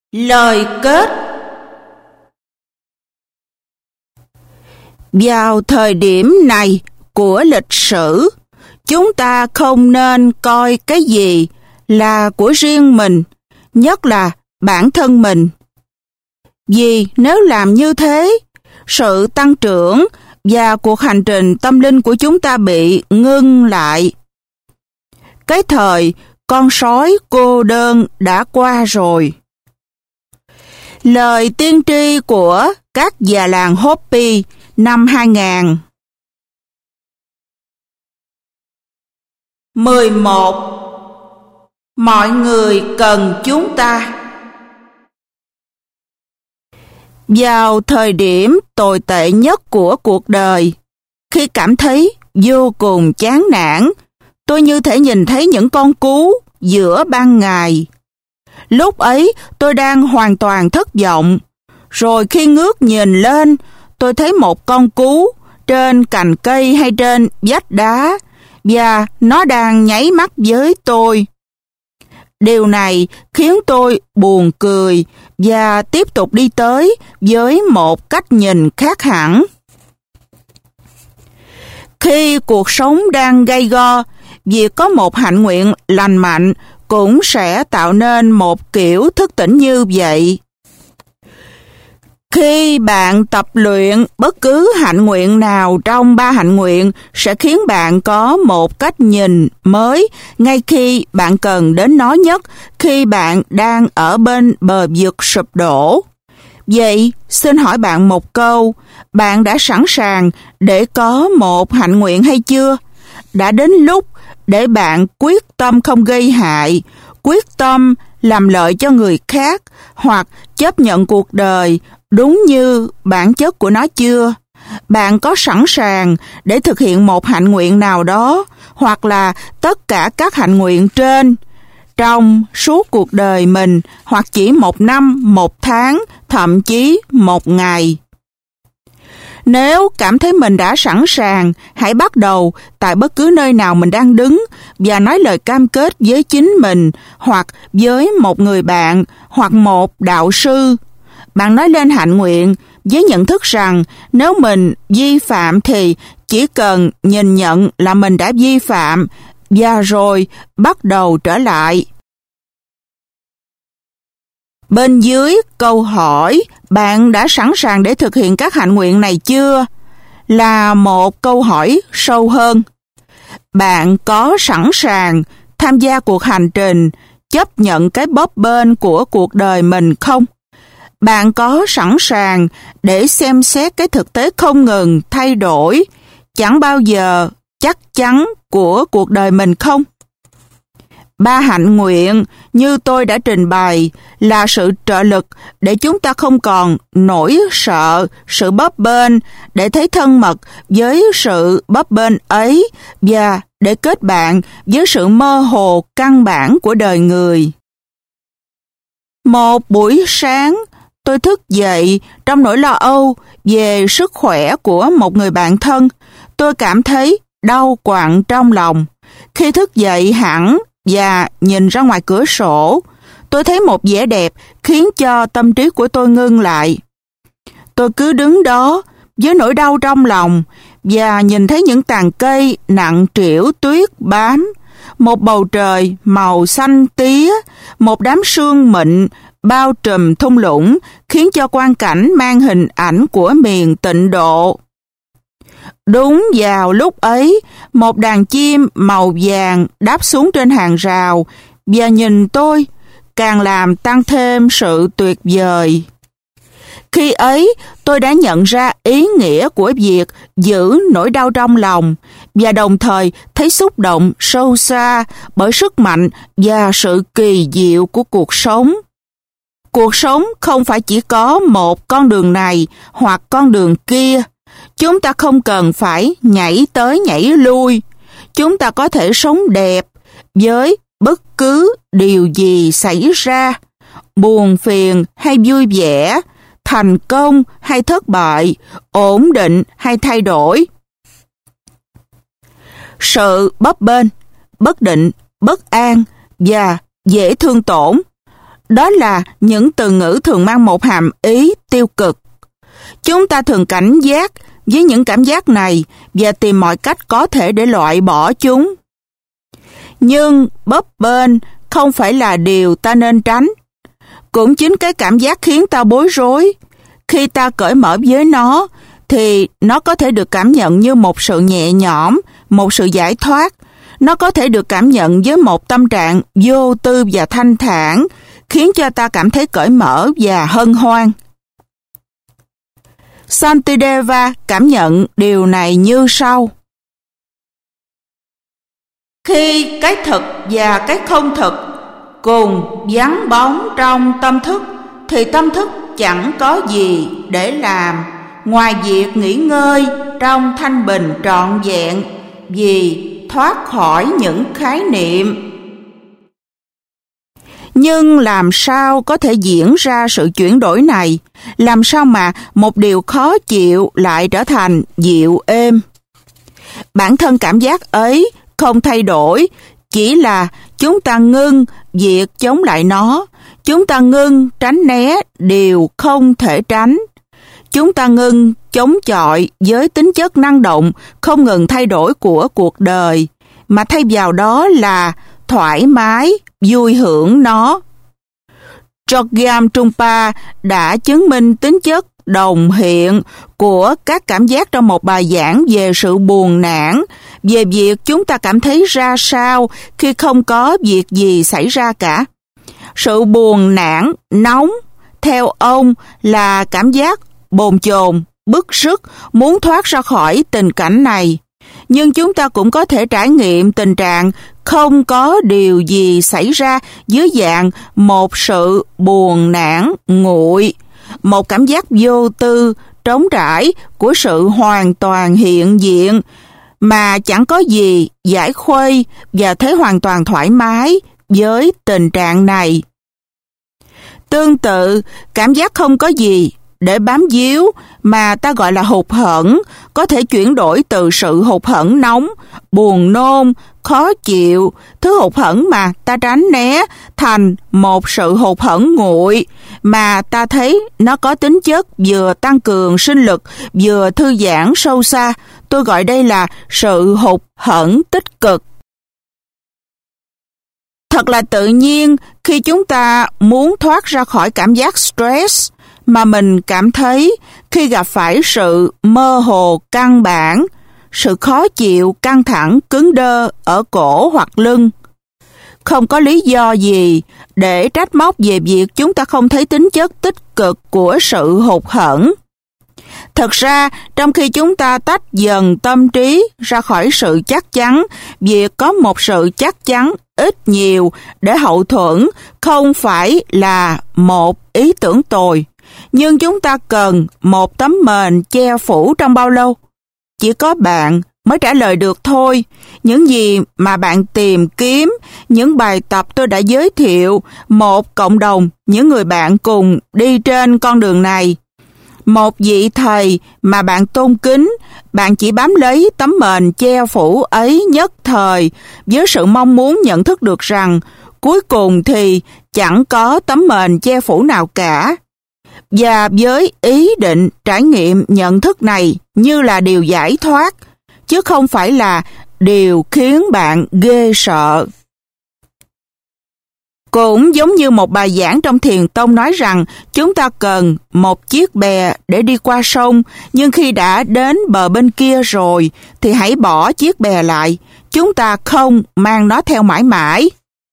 Lời kết. Vào thời điểm này của lịch sử, chúng ta không nên coi cái gì là của riêng mình, nhất là bản thân mình. Vì nếu làm như thế, sự tăng trưởng và cuộc hành trình tâm linh của chúng ta bị ngưng lại. Cái thời con sói cô đơn đã qua rồi. Lời tiên tri của các già làng Hopi năm 2000. 11. Mọi người cần chúng ta. Vào thời điểm tồi tệ nhất của cuộc đời, khi cảm thấy vô cùng chán nản, tôi như thể nhìn thấy những con cú giữa ban ngày. Lúc ấy tôi đang hoàn toàn thất vọng. Rồi khi ngước nhìn lên, tôi thấy một con cú trên cành cây hay trên vách đá, và nó đang nháy mắt với tôi. Điều này khiến tôi buồn cười và tiếp tục đi tới với một cách nhìn khác hẳn. Khi cuộc sống đang gay go, việc có một hạnh nguyện lành mạnh cũng sẽ tạo nên một kiểu thức tỉnh như vậy. Khi bạn tập luyện, bất cứ hạnh nguyện nào trong 3 hạnh nguyện sẽ khiến bạn có một cách nhìn mới ngay khi bạn cần đến nó nhất, khi bạn đang ở bên bờ vực sụp đổ. Vậy, xin hỏi bạn một câu, bạn đã sẵn sàng để có một hạnh nguyện hay chưa? Đã đến lúc để bạn quyết tâm không gây hại, quyết tâm làm lợi cho người khác, hoặc chấp nhận cuộc đời đúng như bản chất của nó chưa? Bạn có sẵn sàng để thực hiện một hạnh nguyện nào đó, hoặc là tất cả các hạnh nguyện trên, trong suốt cuộc đời mình, hoặc chỉ 1 năm, 1 tháng, thậm chí 1 ngày? Nếu cảm thấy mình đã sẵn sàng, hãy bắt đầu tại bất cứ nơi nào mình đang đứng và nói lời cam kết với chính mình, hoặc với một người bạn, hoặc một đạo sư. Bạn nói lên hạnh nguyện với nhận thức rằng nếu mình vi phạm thì chỉ cần nhìn nhận là mình đã vi phạm và rồi bắt đầu trở lại. Bên dưới câu hỏi bạn đã sẵn sàng để thực hiện các hạnh nguyện này chưa là một câu hỏi sâu hơn. Bạn có sẵn sàng tham gia cuộc hành trình chấp nhận cái bấp bênh của cuộc đời mình không? Bạn có sẵn sàng để xem xét cái thực tế không ngừng thay đổi, chẳng bao giờ chắc chắn của cuộc đời mình không? 3 hạnh nguyện như tôi đã trình bày là sự trợ lực để chúng ta không còn nỗi sợ sự bấp bênh, để thấy thân mật với sự bấp bênh ấy và để kết bạn với sự mơ hồ căn bản của đời người. Một buổi sáng, tôi thức dậy trong nỗi lo âu về sức khỏe của một người bạn thân. Tôi cảm thấy đau quặn trong lòng. Khi thức dậy hẳn và nhìn ra ngoài cửa sổ, tôi thấy một vẻ đẹp khiến cho tâm trí của tôi ngưng lại. Tôi cứ đứng đó với nỗi đau trong lòng và nhìn thấy những tàn cây nặng trĩu tuyết bám, một bầu trời màu xanh tía, một đám sương mịn bao trùm thung lũng khiến cho quang cảnh mang hình ảnh của miền Tịnh Độ. Đúng vào lúc ấy, một đàn chim màu vàng đáp xuống trên hàng rào và nhìn tôi, càng làm tăng thêm sự tuyệt vời. Khi ấy, tôi đã nhận ra ý nghĩa của việc giữ nỗi đau trong lòng và đồng thời thấy xúc động sâu xa bởi sức mạnh và sự kỳ diệu của cuộc sống. Cuộc sống không phải chỉ có một con đường này hoặc con đường kia. Chúng ta không cần phải nhảy tới nhảy lui. Chúng ta có thể sống đẹp với bất cứ điều gì xảy ra, buồn phiền hay vui vẻ, thành công hay thất bại, ổn định hay thay đổi. Sự bấp bênh, bất định, bất an và dễ thương tổn Đó là những từ ngữ thường mang một hàm ý tiêu cực. Chúng ta thường cảnh giác với những cảm giác này và tìm mọi cách có thể để loại bỏ chúng. Nhưng bấp bênh không phải là điều ta nên tránh. Cũng chính cái cảm giác khiến ta bối rối. Khi ta cởi mở với nó, thì nó có thể được cảm nhận như một sự nhẹ nhõm, một sự giải thoát. Nó có thể được cảm nhận với một tâm trạng vô tư và thanh thản, khiến cho ta cảm thấy cởi mở và hân hoan. Shantideva cảm nhận điều này như sau. Khi cái thực và cái không thực cùng vắng bóng trong tâm thức, thì tâm thức chẳng có gì để làm ngoài việc nghỉ ngơi trong thanh bình trọn vẹn, vì thoát khỏi những khái niệm. Nhưng làm sao có thể diễn ra sự chuyển đổi này? Làm sao mà một điều khó chịu lại trở thành dịu êm? Bản thân cảm giác ấy không thay đổi, chỉ là chúng ta ngưng việc chống lại nó. Chúng ta ngưng tránh né điều không thể tránh. Chúng ta ngưng chống chọi với tính chất năng động, không ngừng thay đổi của cuộc đời, mà thay vào đó là thoải mái, vui hưởng nó. Chogyam Trungpa đã chứng minh tính chất đồng hiện của các cảm giác trong một bài giảng về sự buồn nản, về việc chúng ta cảm thấy ra sao khi không có việc gì xảy ra cả. Sự buồn nản, nóng, theo ông là cảm giác bồn chồn, bức rứt, muốn thoát ra khỏi tình cảnh này. Nhưng chúng ta cũng có thể trải nghiệm tình trạng không có điều gì xảy ra dưới dạng một sự buồn nản nguội, một cảm giác vô tư, trống trải của sự hoàn toàn hiện diện, mà chẳng có gì giải khuây và thấy hoàn toàn thoải mái với tình trạng này. Tương tự, cảm giác không có gì để bám víu mà ta gọi là hụt hẫng có thể chuyển đổi từ sự hụt hẫng nóng, buồn nôn, khó chịu, thứ hụt hẫng mà ta tránh né, thành một sự hụt hẫng nguội mà ta thấy nó có tính chất vừa tăng cường sinh lực, vừa thư giãn sâu xa. Tôi gọi đây là sự hụt hẫng tích cực. Thật là tự nhiên khi chúng ta muốn thoát ra khỏi cảm giác stress mà mình cảm thấy khi gặp phải sự mơ hồ căn bản, sự khó chịu căng thẳng cứng đơ ở cổ hoặc lưng. Không có lý do gì để trách móc về việc chúng ta không thấy tính chất tích cực của sự hụt hẫng. Thật ra, trong khi chúng ta tách dần tâm trí ra khỏi sự chắc chắn, việc có một sự chắc chắn ít nhiều để hậu thuẫn không phải là một ý tưởng tồi. Nhưng chúng ta cần một tấm mền che phủ trong bao lâu? Chỉ có bạn mới trả lời được thôi. Những gì mà bạn tìm kiếm, những bài tập tôi đã giới thiệu, một cộng đồng, những người bạn cùng đi trên con đường này, một vị thầy mà bạn tôn kính, bạn chỉ bám lấy tấm mền che phủ ấy nhất thời với sự mong muốn nhận thức được rằng cuối cùng thì chẳng có tấm mền che phủ nào cả. Và với ý định trải nghiệm nhận thức này như là điều giải thoát, chứ không phải là điều khiến bạn ghê sợ. Cũng giống như một bài giảng trong Thiền Tông nói rằng chúng ta cần một chiếc bè để đi qua sông, nhưng khi đã đến bờ bên kia rồi thì hãy bỏ chiếc bè lại, chúng ta không mang nó theo mãi mãi.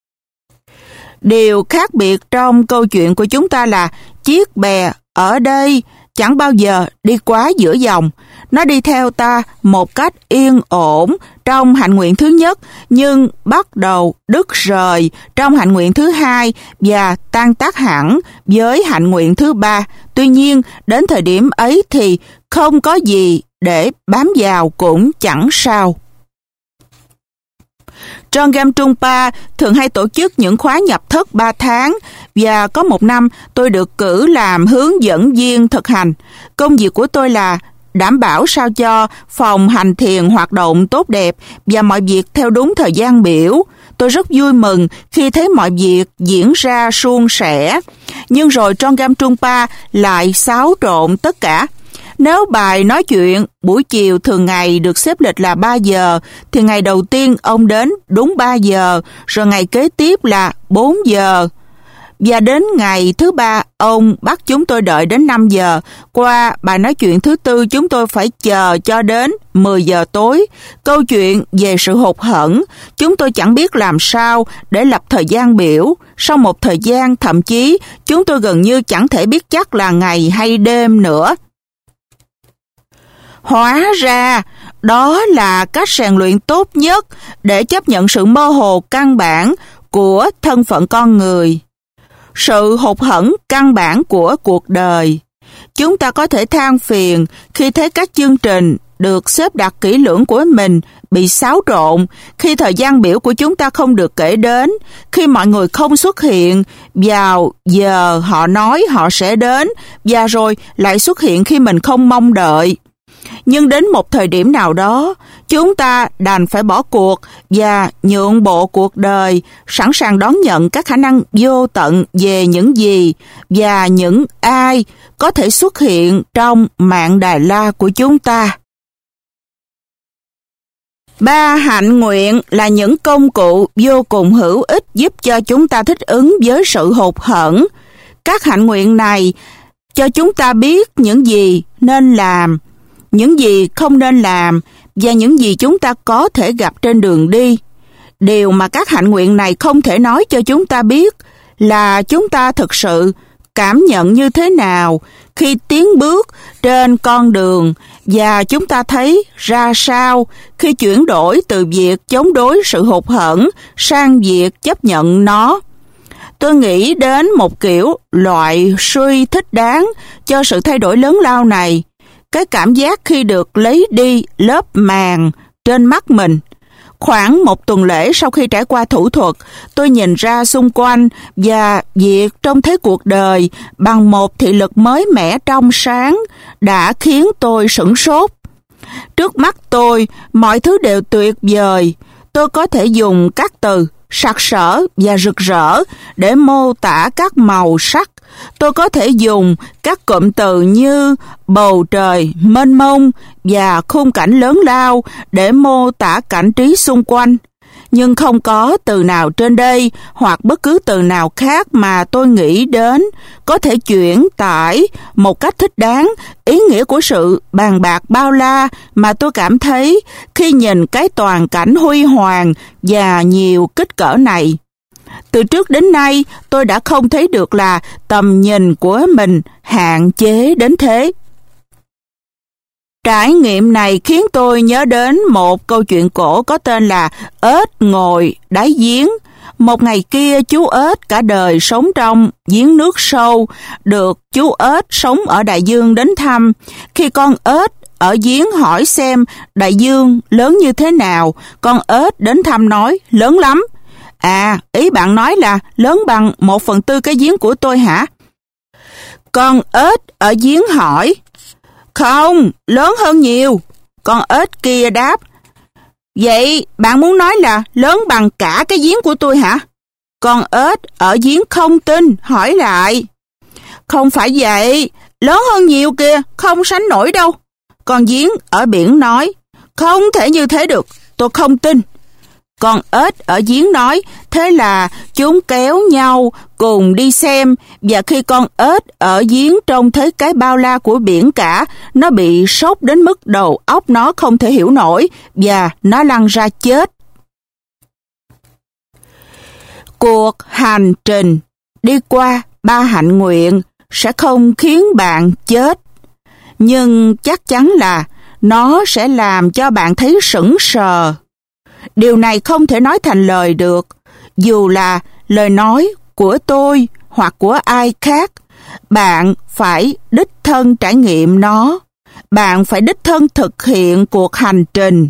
Điều khác biệt trong câu chuyện của chúng ta là chiếc bè ở đây chẳng bao giờ đi quá giữa dòng. Nó đi theo ta một cách yên ổn trong hạnh nguyện thứ nhất, nhưng bắt đầu đứt rời trong hạnh nguyện thứ hai và tan tác hẳn với hạnh nguyện thứ ba. Tuy nhiên, đến thời điểm ấy thì không có gì để bám vào cũng chẳng sao. Chogyam Trungpa thường hay tổ chức những khóa nhập thất 3 tháng và có một năm tôi được cử làm hướng dẫn viên thực hành. Công việc của tôi là đảm bảo sao cho phòng hành thiền hoạt động tốt đẹp và mọi việc theo đúng thời gian biểu. Tôi rất vui mừng khi thấy mọi việc diễn ra suôn sẻ. Nhưng rồi Trongam Trungpa lại xáo trộn tất cả. Nếu bài nói chuyện buổi chiều thường ngày được xếp lịch là 3 giờ, thì ngày đầu tiên ông đến đúng 3 giờ, rồi ngày kế tiếp là 4 giờ. Và đến ngày thứ 3, ông bắt chúng tôi đợi đến 5 giờ. Qua bài nói chuyện thứ 4, chúng tôi phải chờ cho đến 10 giờ tối. Câu chuyện về sự hụt hẫng, chúng tôi chẳng biết làm sao để lập thời gian biểu. Sau một thời gian, thậm chí, chúng tôi gần như chẳng thể biết chắc là ngày hay đêm nữa. Hóa ra, đó là cách rèn luyện tốt nhất để chấp nhận sự mơ hồ căn bản của thân phận con người. Sự hụt hẫng căn bản của cuộc đời. Chúng ta có thể than phiền khi thấy các chương trình được xếp đặt kỹ lưỡng của mình bị xáo trộn, khi thời gian biểu của chúng ta không được kể đến, khi mọi người không xuất hiện vào giờ họ nói họ sẽ đến, và rồi lại xuất hiện khi mình không mong đợi. Nhưng đến một thời điểm nào đó, chúng ta đành phải bỏ cuộc và nhượng bộ cuộc đời, sẵn sàng đón nhận các khả năng vô tận về những gì và những ai có thể xuất hiện trong mạng Đài La của chúng ta. 3 hạnh nguyện là những công cụ vô cùng hữu ích giúp cho chúng ta thích ứng với sự hụt hẫng. Các hạnh nguyện này cho chúng ta biết những gì nên làm, những gì không nên làm và những gì chúng ta có thể gặp trên đường đi. Điều mà các hạnh nguyện này không thể nói cho chúng ta biết là chúng ta thực sự cảm nhận như thế nào khi tiến bước trên con đường, và chúng ta thấy ra sao khi chuyển đổi từ việc chống đối sự hụt hẫng sang việc chấp nhận nó. Tôi nghĩ đến một kiểu loại suy thích đáng cho sự thay đổi lớn lao này. Cái cảm giác khi được lấy đi lớp màng trên mắt mình. Khoảng một tuần lễ sau khi trải qua thủ thuật, tôi nhìn ra xung quanh và việc trông thấy cuộc đời bằng một thị lực mới mẻ trong sáng đã khiến tôi sửng sốt. Trước mắt tôi, mọi thứ đều tuyệt vời. Tôi có thể dùng các từ sặc sỡ và rực rỡ để mô tả các màu sắc. Tôi có thể dùng các cụm từ như bầu trời mênh mông và khung cảnh lớn lao để mô tả cảnh trí xung quanh. Nhưng không có từ nào trên đây hoặc bất cứ từ nào khác mà tôi nghĩ đến có thể chuyển tải một cách thích đáng ý nghĩa của sự bàn bạc bao la mà tôi cảm thấy khi nhìn cái toàn cảnh huy hoàng và nhiều kích cỡ này. Từ trước đến nay, tôi đã không thấy được là tầm nhìn của mình hạn chế đến thế. Trải nghiệm này khiến tôi nhớ đến một câu chuyện cổ có tên là Ếch ngồi đáy giếng. Một ngày kia, chú ếch cả đời sống trong giếng nước sâu, được chú ếch sống ở đại dương đến thăm. Khi con ếch ở giếng hỏi xem đại dương lớn như thế nào, con ếch đến thăm nói lớn lắm. À, ý bạn nói là lớn bằng 1/4 cái giếng của tôi hả? Con ếch ở giếng hỏi. Không, lớn hơn nhiều. Con ếch kia đáp. Vậy bạn muốn nói là lớn bằng cả cái giếng của tôi hả? Con ếch ở giếng không tin, hỏi lại. Không phải vậy, lớn hơn nhiều kìa, không sánh nổi đâu. Con giếng ở biển nói. Không thể như thế được, tôi không tin. Con ếch ở giếng nói, thế là chúng kéo nhau cùng đi xem, và khi con ếch ở giếng trông thấy cái bao la của biển cả, nó bị sốc đến mức đầu óc nó không thể hiểu nổi, và nó lăn ra chết. Cuộc hành trình đi qua 3 hạnh nguyện sẽ không khiến bạn chết, nhưng chắc chắn là nó sẽ làm cho bạn thấy sững sờ. Điều này không thể nói thành lời được, dù là lời nói của tôi hoặc của ai khác. Bạn phải đích thân trải nghiệm nó. Bạn phải đích thân thực hiện cuộc hành trình.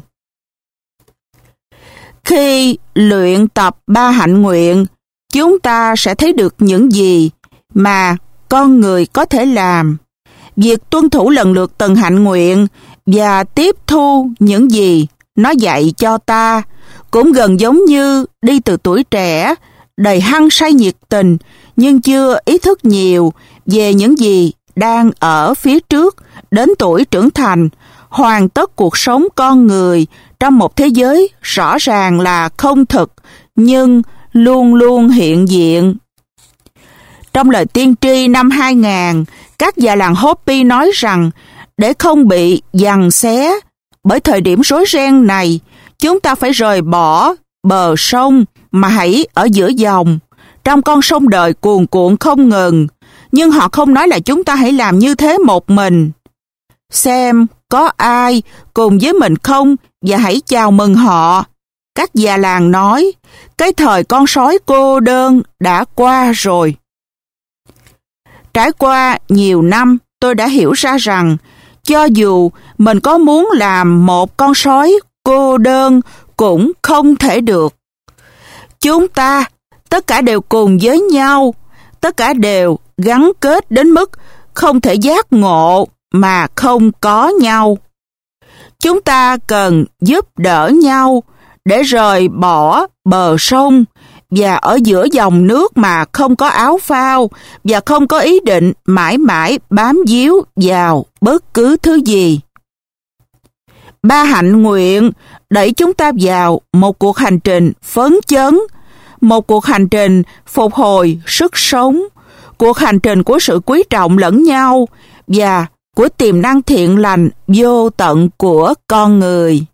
Khi luyện tập 3 hạnh nguyện, chúng ta sẽ thấy được những gì mà con người có thể làm. Việc tuân thủ lần lượt từng hạnh nguyện và tiếp thu những gì nó dạy cho ta cũng gần giống như đi từ tuổi trẻ, đầy hăng say nhiệt tình, nhưng chưa ý thức nhiều về những gì đang ở phía trước, đến tuổi trưởng thành, hoàn tất cuộc sống con người trong một thế giới rõ ràng là không thực, nhưng luôn luôn hiện diện. Trong lời tiên tri năm 2000, các già làng Hopi nói rằng để không bị giằng xé bởi thời điểm rối ren này, chúng ta phải rời bỏ bờ sông mà hãy ở giữa dòng, trong con sông đời cuồn cuộn không ngừng. Nhưng họ không nói là chúng ta hãy làm như thế một mình. Xem có ai cùng với mình không và hãy chào mừng họ. Các già làng nói, cái thời con sói cô đơn đã qua rồi. Trải qua nhiều năm, tôi đã hiểu ra rằng, cho dù mình có muốn làm một con sói cô đơn cũng không thể được. Chúng ta, tất cả đều cùng với nhau, tất cả đều gắn kết đến mức không thể giác ngộ mà không có nhau. Chúng ta cần giúp đỡ nhau để rời bỏ bờ sông và ở giữa dòng nước mà không có áo phao và không có ý định mãi mãi bám víu vào bất cứ thứ gì. Ba hạnh nguyện đẩy chúng ta vào một cuộc hành trình phấn chấn, một cuộc hành trình phục hồi sức sống, cuộc hành trình của sự quý trọng lẫn nhau và của tiềm năng thiện lành vô tận của con người.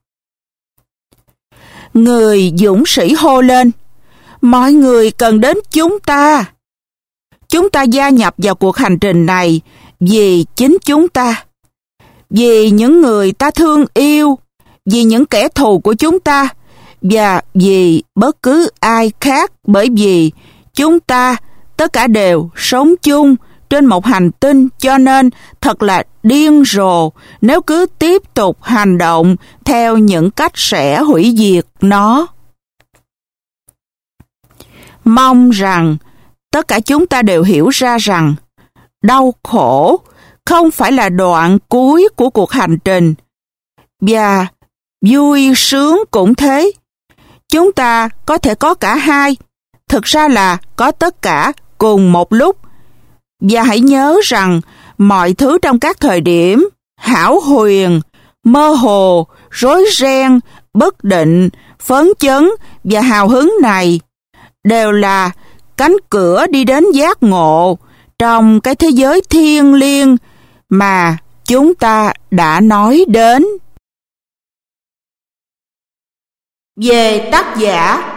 Người dũng sĩ hô lên, mọi người cần đến chúng ta. Chúng ta gia nhập vào cuộc hành trình này vì chính chúng ta, vì những người ta thương yêu, vì những kẻ thù của chúng ta và vì bất cứ ai khác, bởi vì chúng ta tất cả đều sống chung trên một hành tinh, cho nên thật là điên rồ nếu cứ tiếp tục hành động theo những cách sẽ hủy diệt nó. Mong rằng tất cả chúng ta đều hiểu ra rằng đau khổ không phải là đoạn cuối của cuộc hành trình, và vui sướng cũng thế. Chúng ta có thể có cả hai, thực ra là có tất cả cùng một lúc. Và hãy nhớ rằng mọi thứ trong các thời điểm hão huyền, mơ hồ, rối ren, bất định, phấn chấn và hào hứng này đều là cánh cửa đi đến giác ngộ trong cái thế giới thiêng liêng mà chúng ta đã nói đến. Về tác giả,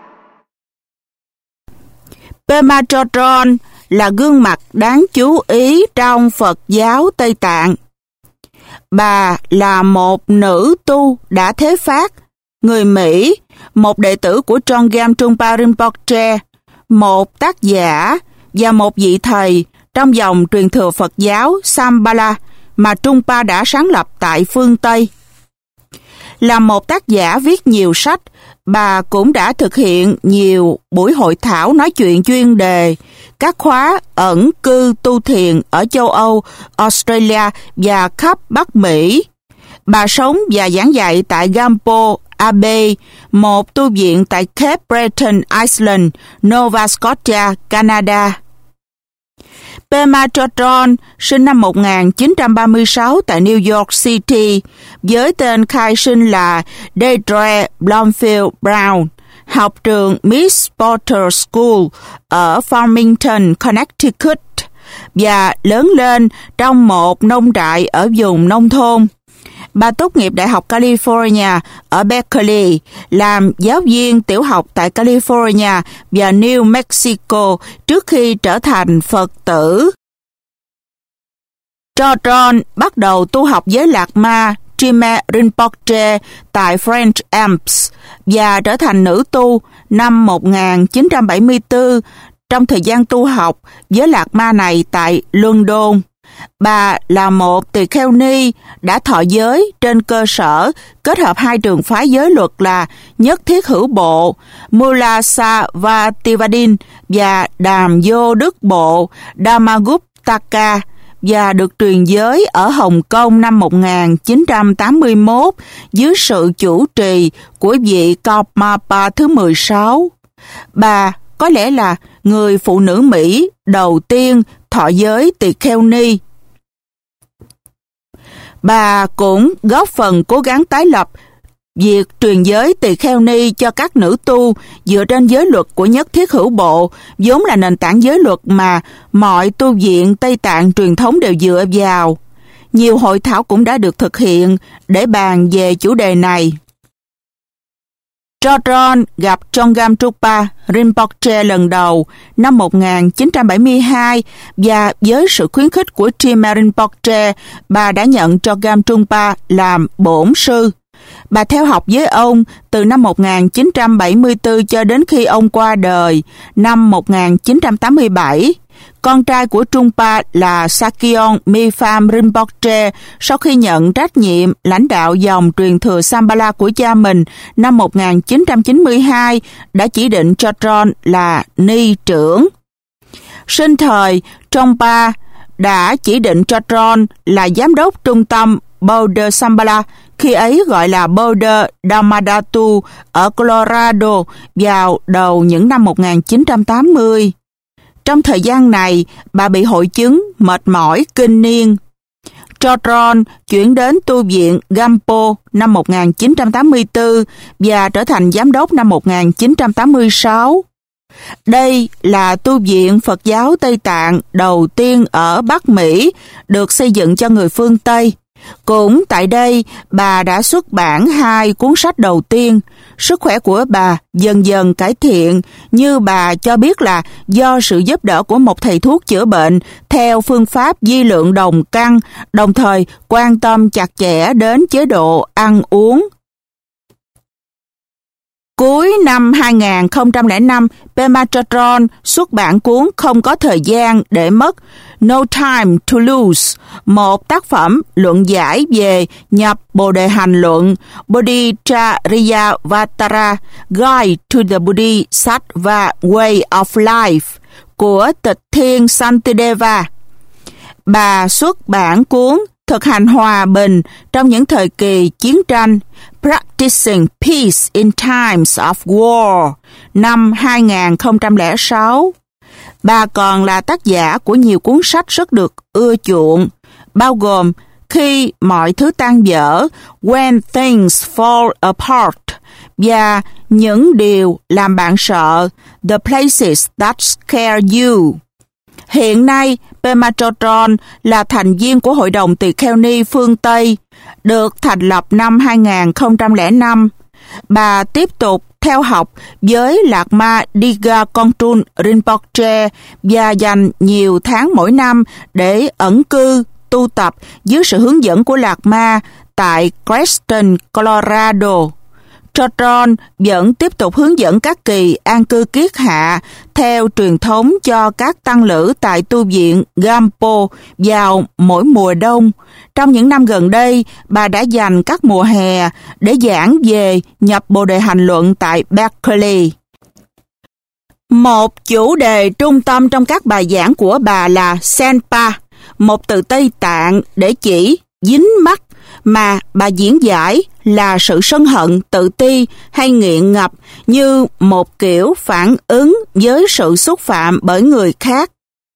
Pema Chodron là gương mặt đáng chú ý trong Phật giáo Tây Tạng. Bà là một nữ tu đã thế phát, người Mỹ, một đệ tử của Trongam Trungpa Rinpoche, một tác giả và một vị thầy trong dòng truyền thừa Phật giáo Shambhala mà Trungpa đã sáng lập tại phương Tây. Là một tác giả viết nhiều sách, bà cũng đã thực hiện nhiều buổi hội thảo nói chuyện chuyên đề, các khóa ẩn cư tu thiền ở châu Âu, Australia và khắp Bắc Mỹ. Bà sống và giảng dạy tại Gampo Abbey, một tu viện tại Cape Breton Island, Nova Scotia, Canada. Pema Chodron sinh năm 1936 tại New York City với tên khai sinh là Deirdre Blomfield Brown, học trường Miss Porter School ở Farmington, Connecticut và lớn lên trong một nông trại ở vùng nông thôn. Bà tốt nghiệp Đại học California ở Berkeley, làm giáo viên tiểu học tại California và New Mexico trước khi trở thành Phật tử. Chodron bắt đầu tu học với Lạc Ma Trime Rinpoche tại French Alps và trở thành nữ tu năm 1974 trong thời gian tu học với Lạc Ma này tại London. Bà là một tỳ kheo ni đã thọ giới trên cơ sở kết hợp hai trường phái giới luật là Nhất Thiết Hữu Bộ Mulasavadin và Đàm Vô Đức Bộ Dhammaguptaka, và được truyền giới ở Hồng Kông năm 1981 dưới sự chủ trì của vị Karmapa thứ 16. Bà có lẽ là người phụ nữ Mỹ đầu tiên thọ giới tỳ kheo ni. Bà cũng góp phần cố gắng tái lập việc truyền giới tỳ kheo ni cho các nữ tu dựa trên giới luật của Nhất Thiết Hữu Bộ, vốn là nền tảng giới luật mà mọi tu viện Tây Tạng truyền thống đều dựa vào. Nhiều hội thảo cũng đã được thực hiện để bàn về chủ đề này. Chodron gặp Chongyam Trungpa Rinpoche lần đầu năm 1972 và với sự khuyến khích của Trima Rinpoche, bà đã nhận Chongyam Trungpa làm bổn sư. Bà theo học với ông từ năm 1974 cho đến khi ông qua đời năm 1987. Con trai của Trungpa là Sakyon Mipham Rinpoche sau khi nhận trách nhiệm lãnh đạo dòng truyền thừa Shambhala của cha mình năm 1992 đã chỉ định Chodron là ni trưởng. Sinh thời, Trungpa đã chỉ định Chodron là giám đốc trung tâm Boulder Shambhala, khi ấy gọi là Boulder Dhammadhatu ở Colorado vào đầu những năm 1980. Trong thời gian này, bà bị hội chứng mệt mỏi kinh niên. Chodron chuyển đến tu viện Gampo năm 1984 và trở thành giám đốc năm 1986. Đây là tu viện Phật giáo Tây Tạng đầu tiên ở Bắc Mỹ được xây dựng cho người phương Tây. Cũng tại đây, bà đã xuất bản 2 cuốn sách đầu tiên. Sức khỏe của bà dần dần cải thiện, như bà cho biết là do sự giúp đỡ của một thầy thuốc chữa bệnh theo phương pháp vi lượng đồng căn, đồng thời quan tâm chặt chẽ đến chế độ ăn uống. Cuối năm 2005, Pema Chodron xuất bản cuốn Không có thời gian để mất, No Time to Lose, một tác phẩm luận giải về nhập Bồ Đề Hành Luận, Bodhicharyavatara, Guide to the Bodhisattva Way of Life của Tịch Thiên Santideva. Bà xuất bản cuốn Thực hành hòa bình trong những thời kỳ chiến tranh, Practicing Peace in Times of War, năm 2006. Bà còn là tác giả của nhiều cuốn sách rất được ưa chuộng, bao gồm Khi mọi thứ tan vỡ, When Things Fall Apart, và Những điều làm bạn sợ, The Places That Scare You. Hiện nay, Pema Chodron là thành viên của Hội đồng Tỳ Kheo Ni phương Tây, được thành lập năm 2005. Bà tiếp tục theo học với Lạc Ma Diga Kontrul Rinpoche và dành nhiều tháng mỗi năm để ẩn cư, tu tập dưới sự hướng dẫn của Lạc Ma tại Creston, Colorado. Chodron vẫn tiếp tục hướng dẫn các kỳ an cư kiết hạ theo truyền thống cho các tăng lữ tại tu viện Gampo vào mỗi mùa đông. Trong những năm gần đây, bà đã dành các mùa hè để giảng về nhập Bồ Đề Hành Luận tại Berkeley. Một chủ đề trung tâm trong các bài giảng của bà là Senpa, một từ Tây Tạng để chỉ dính mắc, mà bà diễn giải là sự sân hận, tự ti hay nghiện ngập như một kiểu phản ứng với sự xúc phạm bởi người khác.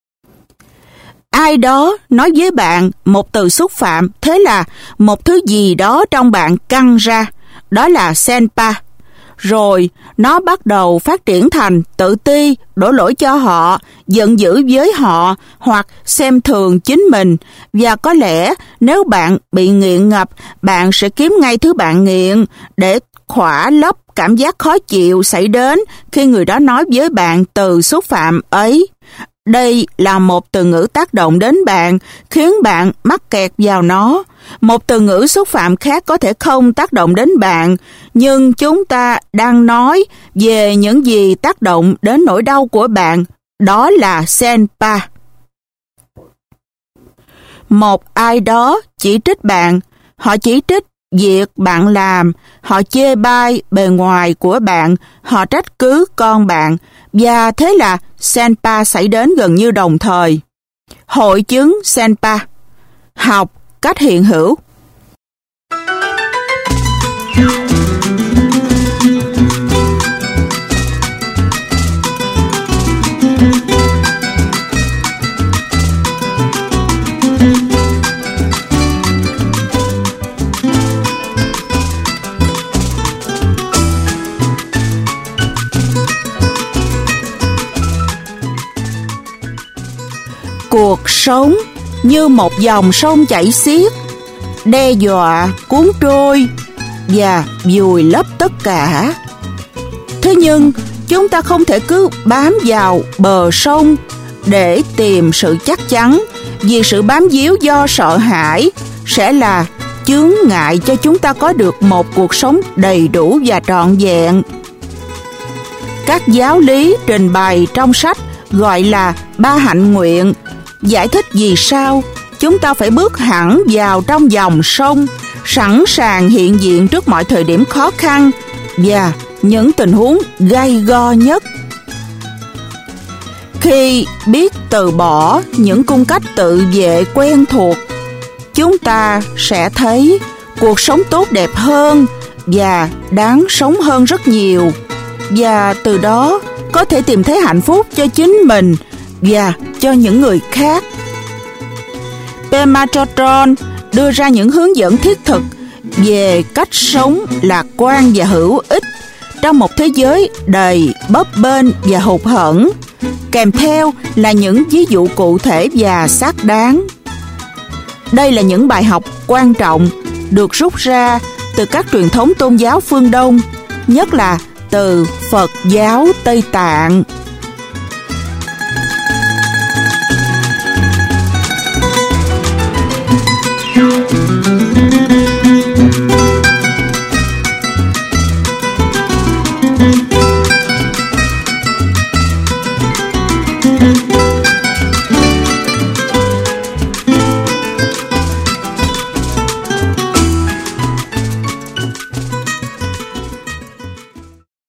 Ai đó nói với bạn một từ xúc phạm, thế là một thứ gì đó trong bạn căng ra, đó là Senpa. Rồi nó bắt đầu phát triển thành tự ti, đổ lỗi cho họ, giận dữ với họ hoặc xem thường chính mình. Và có lẽ nếu bạn bị nghiện ngập, bạn sẽ kiếm ngay thứ bạn nghiện để khỏa lấp cảm giác khó chịu xảy đến khi người đó nói với bạn từ xúc phạm ấy. Đây là một từ ngữ tác động đến bạn, khiến bạn mắc kẹt vào nó. Một từ ngữ xúc phạm khác có thể không tác động đến bạn, nhưng chúng ta đang nói về những gì tác động đến nỗi đau của bạn, đó là Senpa. Một ai đó chỉ trích bạn, họ chỉ trích việc bạn làm, họ chê bai bề ngoài của bạn, họ trách cứ con bạn, và thế là Senpa xảy đến gần như đồng thời. Hội chứng Senpa. Học cách hiện hữu. Cuộc sống như một dòng sông chảy xiết, đe dọa cuốn trôi và vùi lấp tất cả. Thế nhưng chúng ta không thể cứ bám vào bờ sông để tìm sự chắc chắn, vì sự bám víu do sợ hãi sẽ là chướng ngại cho chúng ta có được một cuộc sống đầy đủ và trọn vẹn. Các giáo lý trình bày trong sách gọi là ba hạnh nguyện giải thích vì sao chúng ta phải bước hẳn vào trong dòng sông, sẵn sàng hiện diện trước mọi thời điểm khó khăn và những tình huống gay go nhất. Khi biết từ bỏ những cung cách tự vệ quen thuộc, chúng ta sẽ thấy cuộc sống tốt đẹp hơn và đáng sống hơn rất nhiều, và từ đó có thể tìm thấy hạnh phúc cho chính mình và cho những người khác. Pema Chodron đưa ra những hướng dẫn thiết thực về cách sống lạc quan và hữu ích trong một thế giới đầy bấp bênh và hụt hẫng, kèm theo là những ví dụ cụ thể và xác đáng. Đây là những bài học quan trọng được rút ra từ các truyền thống tôn giáo phương Đông, nhất là từ Phật giáo Tây Tạng.